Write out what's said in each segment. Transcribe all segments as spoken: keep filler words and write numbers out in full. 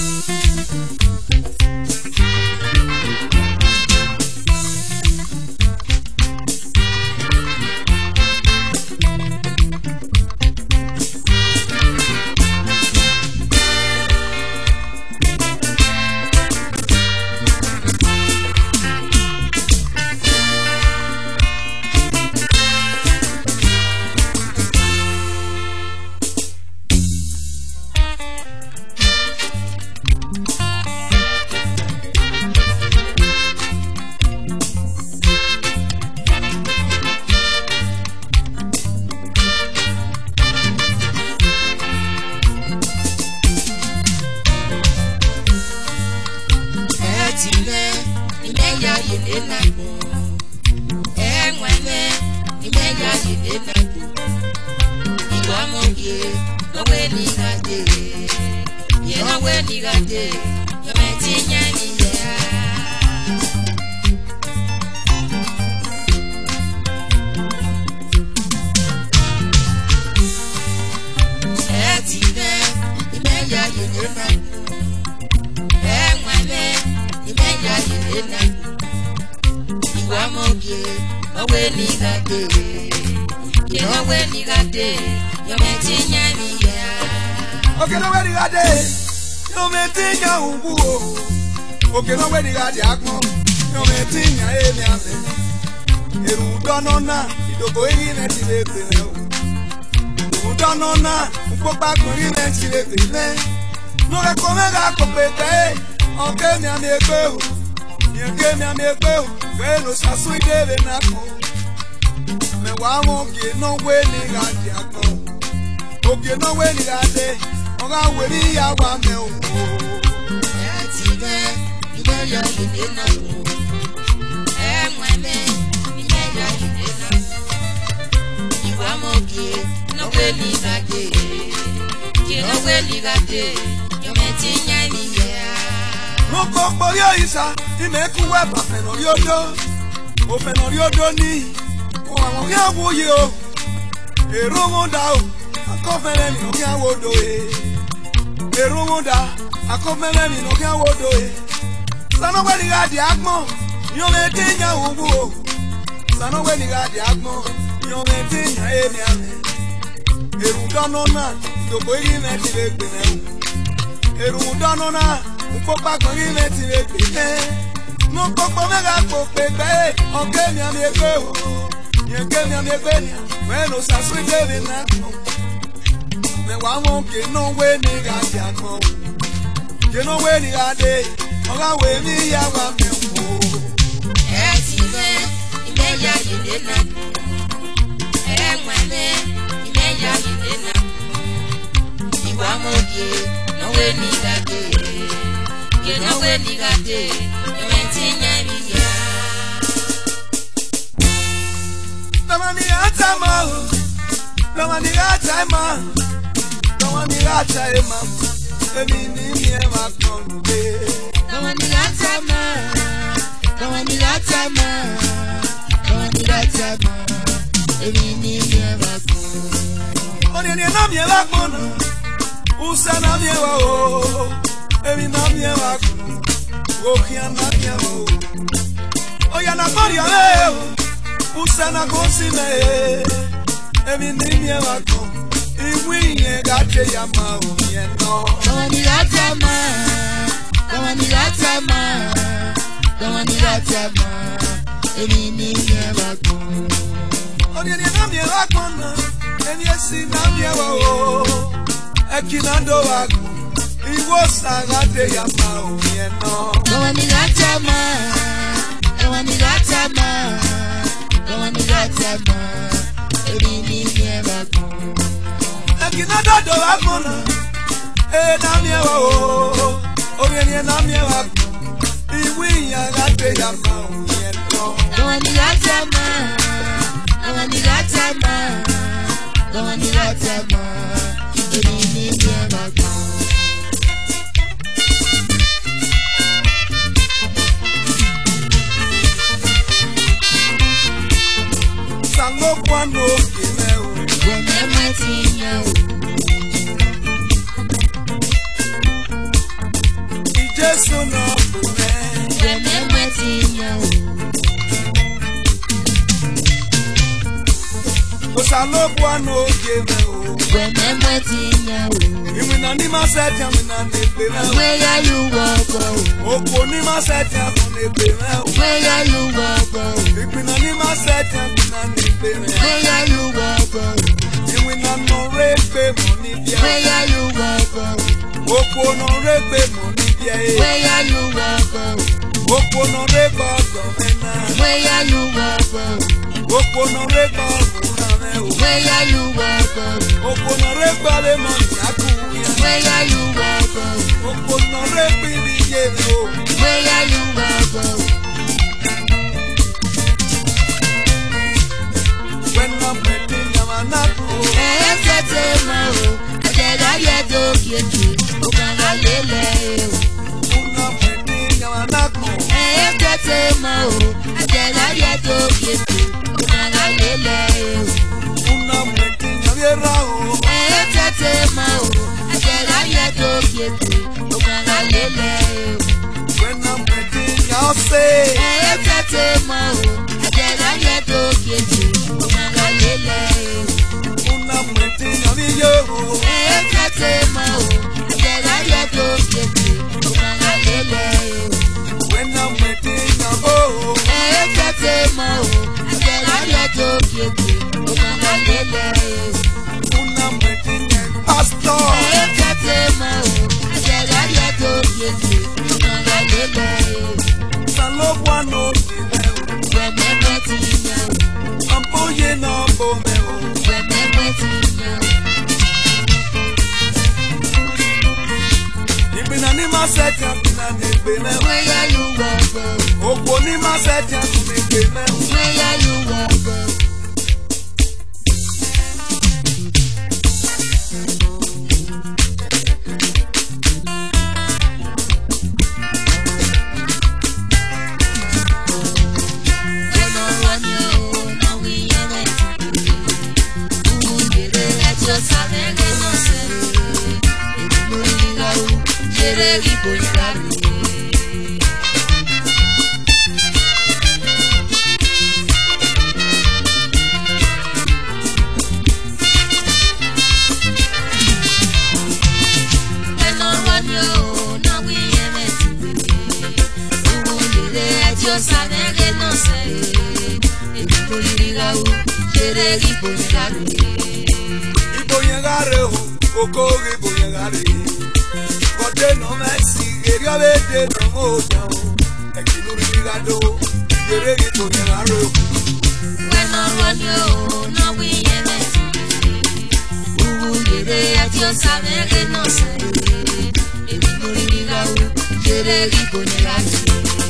Okay, no where you dey. No me tinya umbu o. Okay, no where you dey akmo. No me tinya e mi ame. Eru dono na idogo yi na ti le pe o. Eru dono na upopa kun yi na ti le pe le. No re ko me ga ko pe te. Okay, mi ame pe o. Mi ke mi ame pe o. We no sasu ide le na ko. Me wa mo ke no we ni ga di akmo. Okay, no where you dey. Oga weri ya wa me o. Ati be, ibe ya ide na o. E mwe me, ibe ya ide na o. Iwa mo ge, no we ni ga de. Ki no we ni ga de. Yo me ti nya mi ya. No ko po yo isa, i me ku we ba fe no yodo. O fe no yodo ni. O awon ya wo ye o. Ero mo da o. Akofele mi no ya wo do e. Erumunda, akomele mi no kan wodo e. Sano we ni ga di agbon, yo me tinya ubu. Sano we ni ga di agbon, yo me tinya e mi ame. Erunda no na, do bo yi me ti le gbe me. Erunda no na, upopa kan yi me ti le gbe me. No popo me ga po pe pe, oke mi ame pe o. Ye ke mi ame pe ni, we no sa sweet baby na. Me wa mo ke no we ni ga di akon. Ke no we ni ga de. Oga we mi ya wa me wo. E ti be, ibe ya ide na. E mwe me, ibe ya ide na. Iwa mo ke no we ni ga de. Ke no we ni ga de. Yo me ti nya mi ya. Tama ni ata ma. Tama ni ata ma. Tama ni ata e ma. Emi ni mi e ma kon de. Tama ni ata ma. Tama ni ata ma. Tama ni ata ma. Emi ni mi e ma kon. Oni ni na mi e la kon. Usa na mi e wa o. Emi na mi e wa kon. O kia na mi e wa o. Oya na kori ale o. Usa na gosi me. Emi ni mi e wa kon. Iwi ye ga che ya ma o ye no. Tama ni ata ma. Tama ni ata ma. Tama ni ata ma. Emi ni mi e wa kon. Oni ni na mi e wa kon na. Eni esi na mi e wa o. Ekinando wa kon. Iwo sa ga che ya ma o ye no. Tama ni ata ma. Tama ni ata ma. Tama ni ata ma. Emi ni mi e wa kon. Ekinando do wa kon na. E na mi e wa o. Oni ni na mi e wa kon. Iwi ya ga che ya ma o ye no. Tama ni ata ma. Tama ni ata ma. Tama ni ata ma. Emi ni mi e wa kon. Sango kwano kime o. Weme mati nya o. Salobwa no game o. When I'm waiting now. Even on my set, I'm in a neighbor. Where are you walk? Oh, pony my set, I'm on a neighbor. Where are you walk? Even on my set, I'm in a neighbor. Where are you walk? Even on no rape money. Where are you walk? Oh, no rape money. Where are you walk? Oh, no rape money. Where are you walk? Oh, no rape money. Where are you walk? Oh, no rape money. Where are you walk? Oh, no rape money. Where are you walk? When I'm waiting, I'm not home. Eh, tete mo, ajela yedo kietu, okanga lele. When I'm waiting, I'm not home. Eh, tete mo, ajela yedo kietu, okanga lele. When I'm waiting, I'm not Eh, tete mo, ajela yedo kietu, okanga lele. When I'm waiting, I'll say. Eh, tete mo, ajela yedo kietu, okanga lele. When I'm waiting, I'm yo. Eh, tete mo, ajela yedo kietu, okanga lele. When I'm waiting, I'm oh. Eh, tete mo, ajela yedo kietu, okanga lele. When I'm waiting, I'm pastor. Eh, tete mo, ajela yedo kietu, okanga lele. Salobwa no game. When I'm waiting now, I'm boying on Bomeo. when I'm waiting now. Even on my set, I'm in a neighbor. Where are you walk? Oh, pony my set, I'm in a neighbor. Where are you walk? Ibo yengare o, oko ibo yengare. Kote no mesi, eri abede no moja o. Ekinu rigado, eri ibo yengare o. When I run you, no we ain't Ubu yere atio sabere no se. Ebi muri gau, yere ribo negati.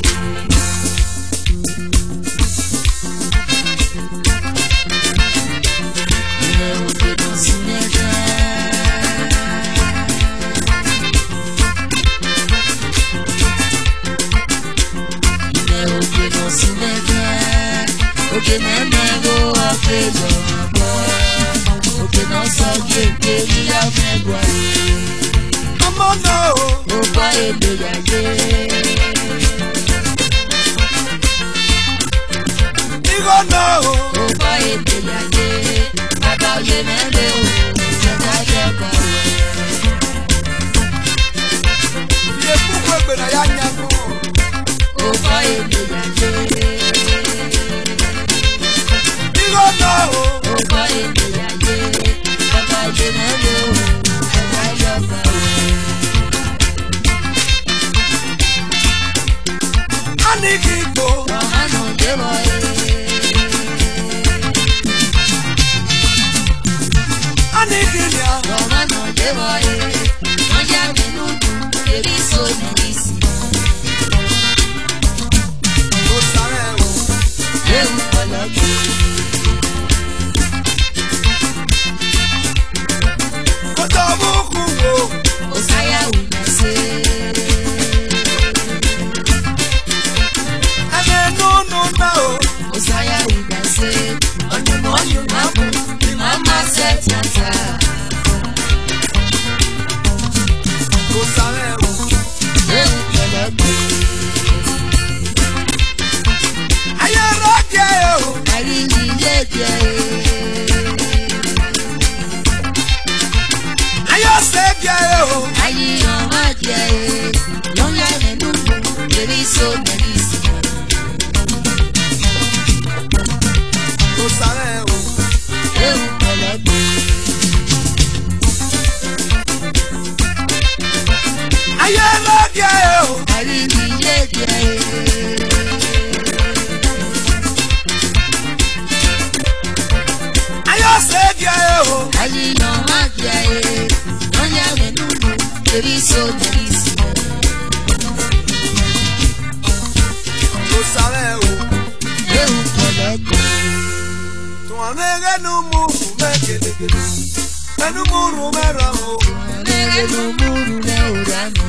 Okay, man, go up there, boy. Okay, no, so get me out there, boy. I'm on no. Oh, boy, do ya, You go no. oh, boy, do ya, Papa, you know, I get You put me na yanya go. oh, boy, do ya, You go no. oh, boy, do ya, Papa, you know, I get Anikibo. oh, I know the boy. Anikinya. Roma no de boy, no ya minuto, ele sou nisso. Go sareo. Eu coloquei, Go tabuku. o saia o nascer. Ane no no no. O saia o nascer, onde molho na mão, e mama sete anta. Go sareo. Eu coloquei, Ayero keo. ali ninguém quer. Aye lo dia o. Ari ni ye dia e. Ayo se dia o. Ayi no ma dia e. Onya me nunu. Eri so derisi. Lo sabe o. Eu poleko. Tu amega no muru me kele kele. Enu muru me ra o. Amega no muru me ora me.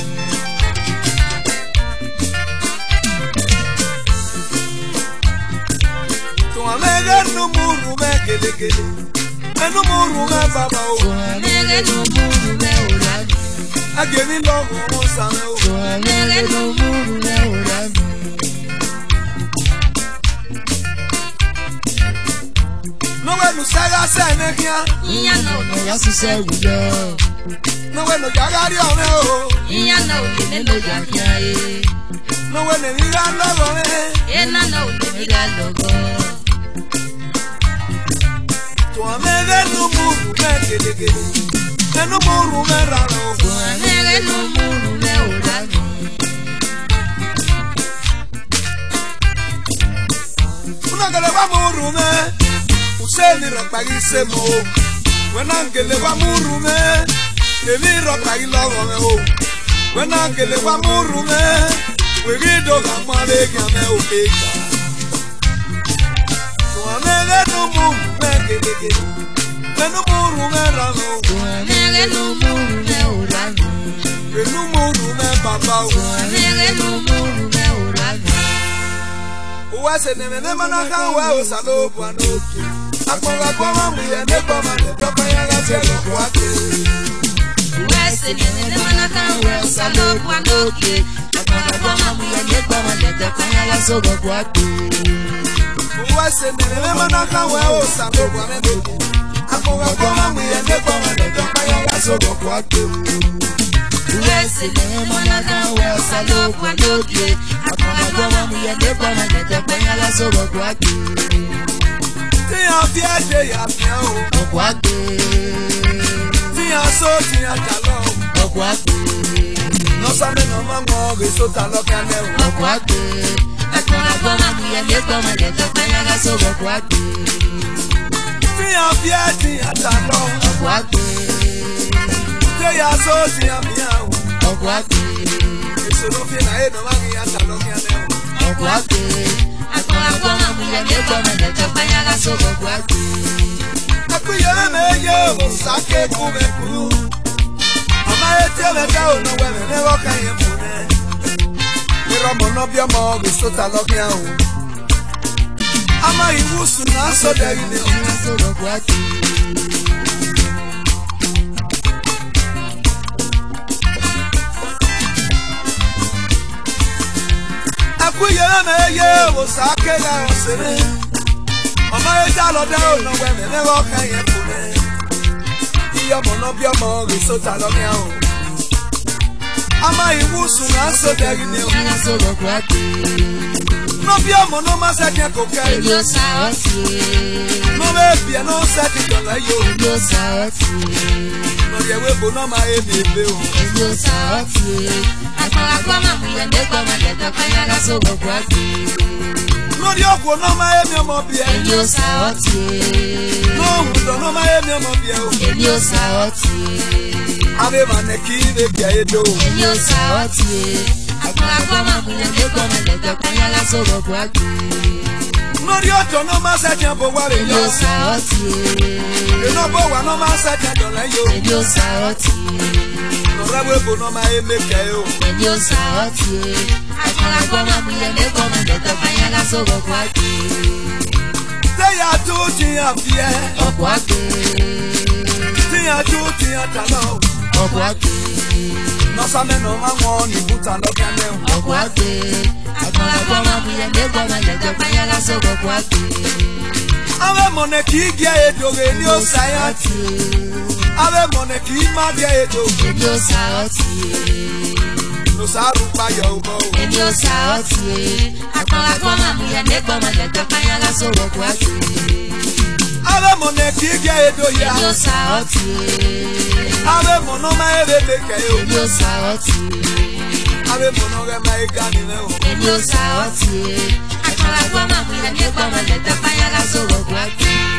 Tu amega no muru me kele kele. Enu muru me baba o. Amega no muru me ora me. Agemi logo mo sabe o. Amega no muru me ora me. No bueno saga se ne kia. Iya no no ya su se wuyo. No bueno jagari o me o. Iya no le no ya kia e. No bueno diga logo me. Ena no le diga logo. Tu amega no muru me kele kele. Enu muru me ra o. Amega no muru me ora me. Una que le va muru me. Useni rapagi se mo. Wena ngele wa muru me. Emi rapagi logo me o. Wena ngele wa muru me. We gido ga mare ga me o keja. Tu amega no muru me kele kele. Enu muru me ra o. Amega no muru me ora me. Enu muru me baba o. Amega no muru me ora me. Uwa se ne ne mana kan wa o salo buano. Akonga kwa mu ye ne kwa ma ne topa ya ga se lo kwa ke. Wese ni ne mana kan we salo kwa noke. Akonga kwa mu ye ne kwa ma ne topa ya ga so go kwa ke. Uwa se ne ne mana kan wa o salo buano ne. Akonga kwa mu ye ne kwa ma ne topa ya ga so go kwa ke. Wese ni mana kan we salo kwa noke. Akonga kwa mu ye ne kwa ma ne topa ya ga so go kwa ke. Ti a fie de ya fie o. Okwa ke. Ti a so ti a jalo. Okwa ke. No sabe no mango ge so ta lo kan le o. Okwa ke. Akonga kwa mu ye ne kwa ma ne topa ya ga so go kwa ke. Ti a fie ti a jalo. Okwa ke. Ti a so ti a fie o. Okwa ke. Eso no fie na e no mangi a jalo kan le o. Okwa ke. Akonga kwa mu ye ne kwa ma ne topa ya ga so go kwa ke. Akuye me ye o sake ku me ku. Ama ete me ka o no we me ne wo kan ye mu ne. Ni romo no bi mo ge so ta lo kan o. Ama iwusu na so de ni o. So go kwa ke. Akuye me ye o sake ga o se ne. Ama ete lo de o no we me ne wo kan ye mu ne. Iyo mo no bi mo ge so ta lo kan o. Ama iwusu na so de ni o. So go kwa ke. No bi mo no ma se ke ko ka. Yo sa oti. No be bi no se ti do la yo. Yo sa oti. No ye we bo no ma e mi be o. Yo sa oti. Akonga kwa mu ye ne kwa ma ne topa ya ga so go kwa ke. No ri okwo no ma e mi mo bi e. Yo sa oti. No hu do no ma e mi mo bi e o. Yo sa oti. Ave ma ne ki de bi e do. Yo sa oti. Akonga kwa mu ye ne kwa ma ne topa ya ga so go kwa ke. No ri oto no ma se ti bo wa re yo. Yo sa oti. E no bo wa no ma se ti do la yo. Yo sa oti. No ra we bo no ma e me ke o. Yo sa oti. Akonga kwa mu ye ne kwa ma ne topa ya ga so go kwa ke. Te ya tu ti a fie. Okwa ke. Ti ya tu ti a ta lo. Okwa ke. No sa me no ma won ni buta lo kan le o. Okwa ke. Akonga kwa mu ye ne kwa ma ne topa ya ga so go kwa ke. Ave mo ne ki ge e do ge ni o sa ya ti. Ave mo ne ki ma ge e do. Yo sa oti. No sa ru pa yo mo. Yo sa oti. Akonga kwa mu ye ne kwa ma ne topa ya ga so go kwa ke. Ave mo ne ki dia edo ya. Èmi ò sá ọtí. Ave mono ma ebe beke yo. Èmi ò sá ọtí. Ave mono re ma ega ni le o. Èmi ò sá ọtí. Àkàrà gbọ́ màmú yẹn ní gbọ́mọlẹ̀ tẹ́páyà lásòwò gbàgbé.